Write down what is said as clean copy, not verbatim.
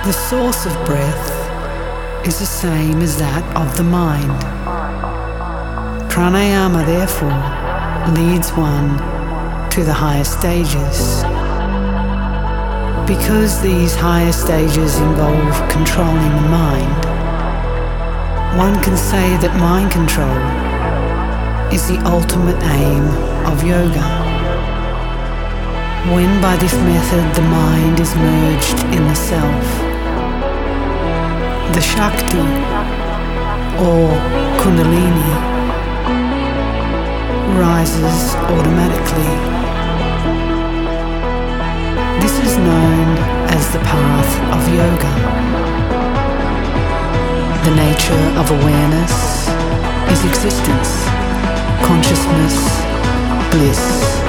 The source of breath is the same as that of the mind. Pranayama, therefore, leads one to the higher stages. Because these higher stages involve controlling the mind, one can say that mind control is the ultimate aim of yoga. When by this method the mind is merged in the self, the Shakti or Kundalini rises automatically. This is known as the path of yoga. The nature of awareness is existence, consciousness, bliss.